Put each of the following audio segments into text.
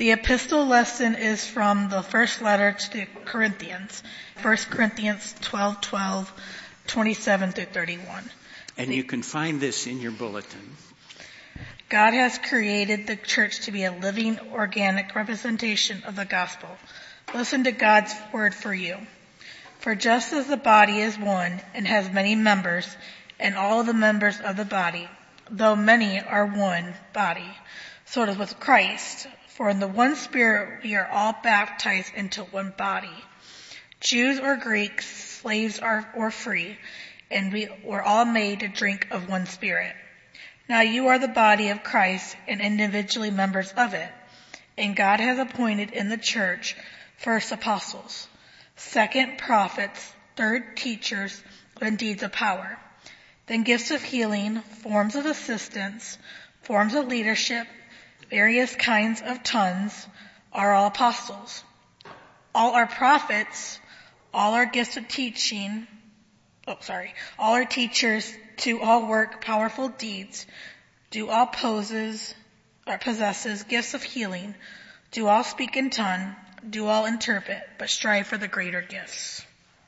The epistle lesson is from the first letter to the Corinthians, 1 Corinthians 12:12, 27 through 31. And you can find this in your bulletin. God has created the church to be a living, organic representation of the gospel. Listen to God's word for you. For just as the body is one and has many members, and all the members of the body, though many, are one body, so it is with Christ. For in the one Spirit we are all baptized into one body, Jews or Greeks, slaves or free, and we were all made to drink of one Spirit. Now you are the body of Christ and individually members of it. And God has appointed in the church first apostles, second prophets, third teachers, and deeds of power, then gifts of healing, forms of assistance, forms of leadership, various kinds of tongues. Are all apostles. All are prophets. All are gifts of teaching. All are teachers. To all work powerful deeds. Do all possesses gifts of healing. Do all speak in tongue. Do all interpret. But strive for the greater gifts.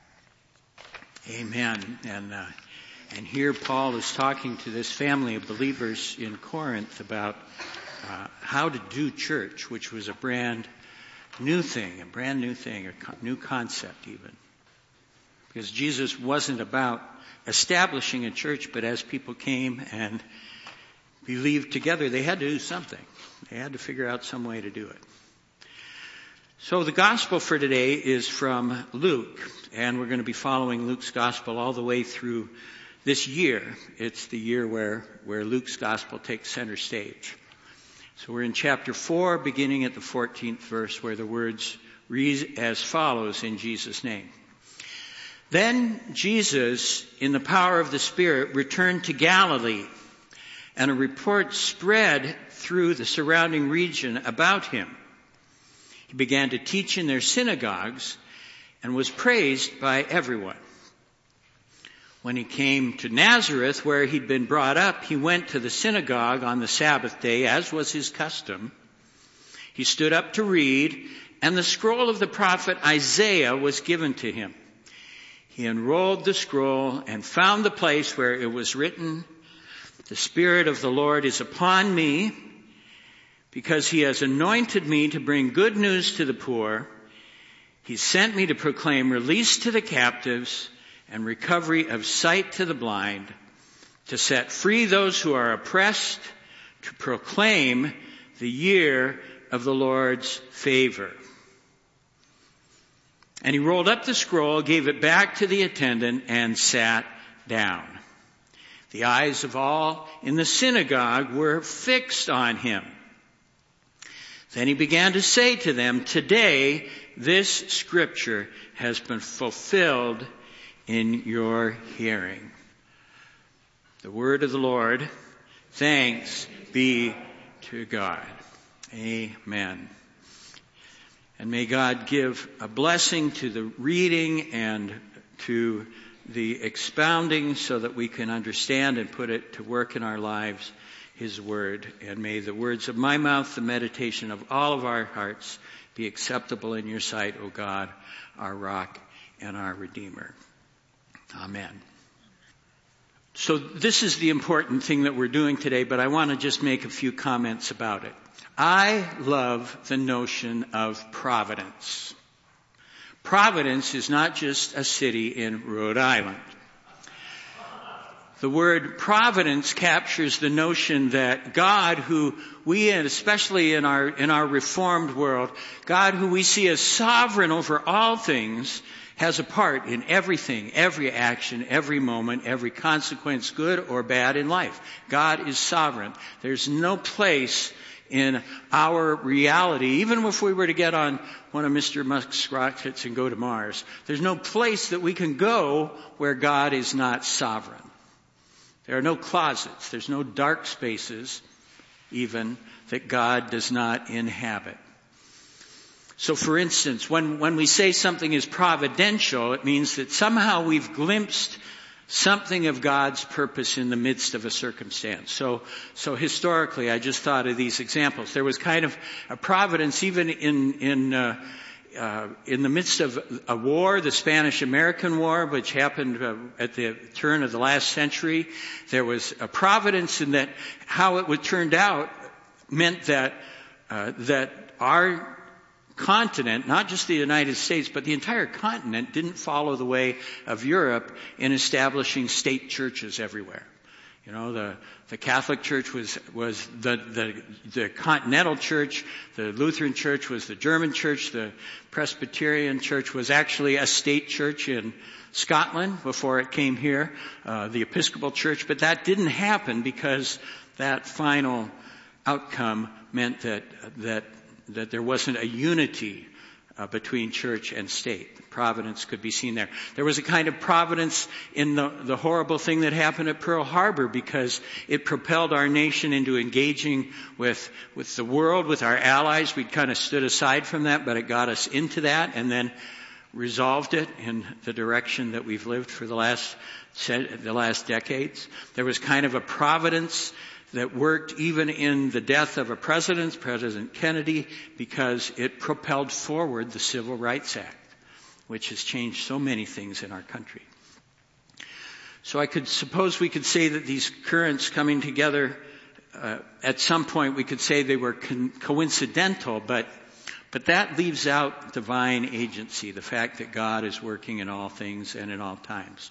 Amen. And here Paul is talking to this family of believers in Corinth about how to do church, which was a brand new thing, a new concept even. Because Jesus wasn't about establishing a church, but as people came and believed together, they had to do something. They had to figure out some way to do it. So the gospel for today is from Luke, and we're going to be following Luke's gospel all the way through this year. It's the year where Luke's gospel takes center stage. So we're in chapter 4, beginning at the 14th verse, where the words read as follows in Jesus' name. Then Jesus, in the power of the Spirit, returned to Galilee, and a report spread through the surrounding region about him. He began to teach in their synagogues and was praised by everyone. When he came to Nazareth, where he'd been brought up, he went to the synagogue on the Sabbath day, as was his custom. He stood up to read, and the scroll of the prophet Isaiah was given to him. He unrolled the scroll and found the place where it was written, "The Spirit of the Lord is upon me, because he has anointed me to bring good news to the poor. He sent me to proclaim release to the captives and recovery of sight to the blind, to set free those who are oppressed, to proclaim the year of the Lord's favor." And he rolled up the scroll, gave it back to the attendant, and sat down. The eyes of all in the synagogue were fixed on him. Then he began to say to them, "Today this scripture has been fulfilled in your hearing." The word of the Lord. Thanks be to God. Amen. And may God give a blessing to the reading and to the expounding so that we can understand and put it to work in our lives, his word. And may the words of my mouth, the meditation of all of our hearts be acceptable in your sight, O God, our rock and our redeemer. Amen. So this is the important thing that we're doing today, but I want to just make a few comments about it. I love the notion of providence. Providence is not just a city in Rhode Island. The word providence captures the notion that God, who we, and especially in our reformed world, God who we see as sovereign over all things, has a part in everything, every action, every moment, every consequence, good or bad in life. God is sovereign. There's no place in our reality, even if we were to get on one of Mr. Musk's rockets and go to Mars, there's no place that we can go where God is not sovereign. There are no closets, there's no dark spaces, even, that God does not inhabit. So for instance, when we say something is providential, it means that somehow we've glimpsed something of God's purpose in the midst of a circumstance. So historically, I just thought of these examples. There was kind of a providence even in the midst of a war, the Spanish-American War, which happened at the turn of the last century. There was a providence in that how it would turned out meant that our continent, not just the United States, but the entire continent didn't follow the way of Europe in establishing state churches everywhere. You know, the Catholic Church was the Continental Church, the Lutheran Church was the German Church, the Presbyterian Church was actually a state church in Scotland before it came here, the Episcopal Church, but that didn't happen because that final outcome meant that there wasn't a unity between church and state. Providence could be seen there. There was a kind of providence in the horrible thing that happened at Pearl Harbor because it propelled our nation into engaging with the world, with our allies. We'd kind of stood aside from that, but it got us into that and then resolved it in the direction that we've lived for the last decades. There was kind of a providence that worked even in the death of a president, President Kennedy, because it propelled forward the Civil Rights Act, which has changed so many things in our country. So I could suppose we could say that these currents coming together, at some point we could say they were coincidental, but that leaves out divine agency, the fact that God is working in all things and in all times.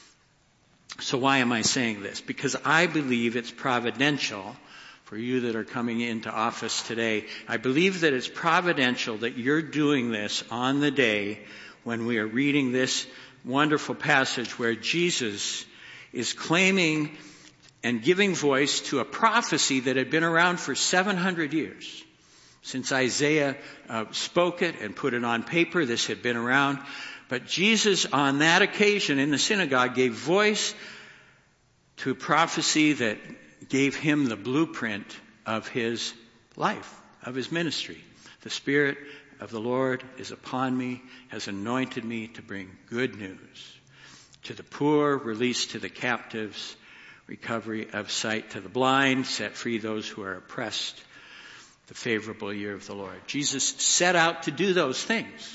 So why am I saying this? Because I believe it's providential for you that are coming into office today. I believe that it's providential that you're doing this on the day when we are reading this wonderful passage where Jesus is claiming and giving voice to a prophecy that had been around for 700 years. Since Isaiah spoke it and put it on paper, this had been around. But Jesus, on that occasion in the synagogue, gave voice to a prophecy that gave him the blueprint of his life, of his ministry. The Spirit of the Lord is upon me, has anointed me to bring good news to the poor, release to the captives, recovery of sight to the blind, set free those who are oppressed, the favorable year of the Lord. Jesus set out to do those things.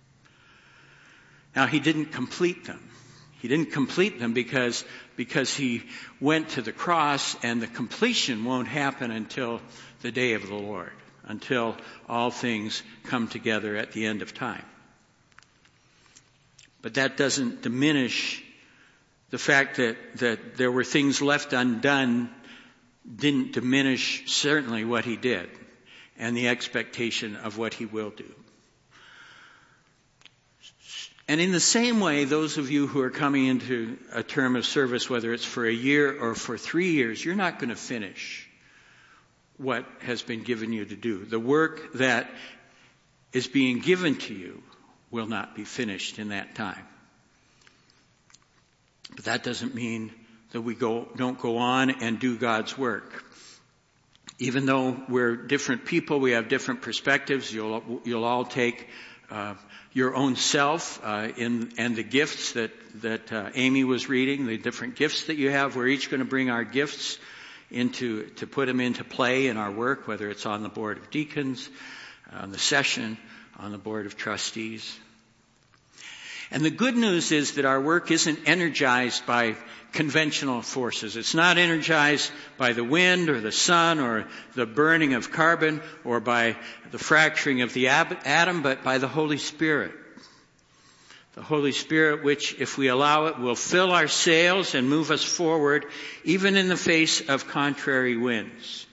Now, he didn't complete them. He didn't complete them because he went to the cross, and the completion won't happen until the day of the Lord, until all things come together at the end of time. But that doesn't diminish the fact that there were things left undone, didn't diminish certainly what he did and the expectation of what he will do. And in the same way, those of you who are coming into a term of service, whether it's for a year or for 3 years, you're not going to finish what has been given you to do. The work that is being given to you will not be finished in that time. But that doesn't mean that we don't go on and do God's work. Even though we're different people, we have different perspectives. You'll all take your own self and the gifts that Amy was reading, the different gifts that you have. We're each going to bring our gifts to put them into play in our work, whether it's on the board of deacons, on the session, on the board of trustees. And the good news is that our work isn't energized by conventional forces. It's not energized by the wind or the sun or the burning of carbon or by the fracturing of the atom, but by the Holy Spirit. The Holy Spirit, which, if we allow it, will fill our sails and move us forward, even in the face of contrary winds.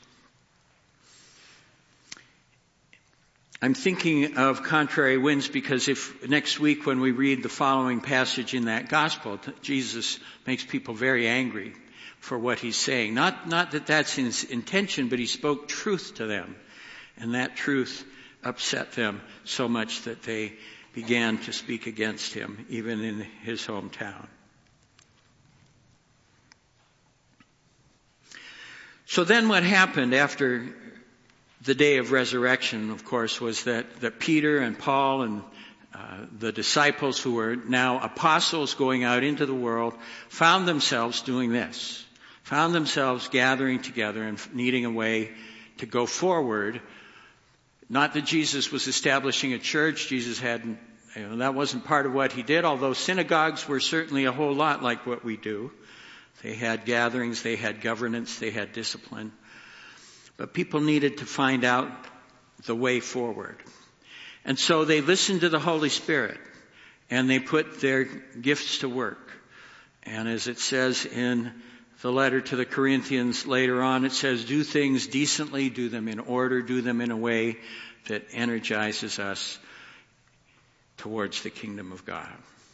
I'm thinking of contrary winds because if next week when we read the following passage in that gospel, Jesus makes people very angry for what he's saying. Not that that's his intention, but he spoke truth to them. And that truth upset them so much that they began to speak against him, even in his hometown. So then what happened after the day of resurrection, of course, was that Peter and Paul and the disciples who were now apostles going out into the world found themselves doing this, found themselves gathering together and needing a way to go forward. Not that Jesus was establishing a church. Jesus hadn't, that wasn't part of what he did, although synagogues were certainly a whole lot like what we do. They had gatherings, they had governance, they had discipline. But people needed to find out the way forward. And so they listened to the Holy Spirit and they put their gifts to work. And as it says in the letter to the Corinthians later on, it says, do things decently, do them in order, do them in a way that energizes us towards the kingdom of God.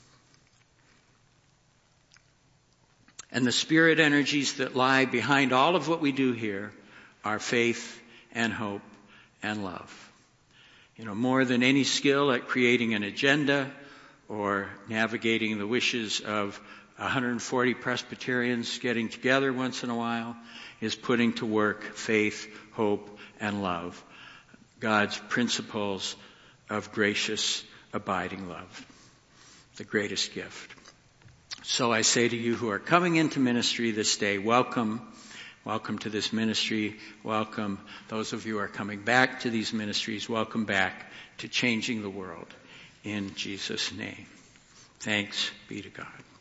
And the spirit energies that lie behind all of what we do here are faith and hope and love. More than any skill at creating an agenda or navigating the wishes of 140 Presbyterians getting together once in a while is putting to work faith, hope, and love. God's principles of gracious, abiding love. The greatest gift. So I say to you who are coming into ministry this day, welcome. Welcome to this ministry. Welcome. Those of you who are coming back to these ministries, welcome back to changing the world in Jesus' name. Thanks be to God.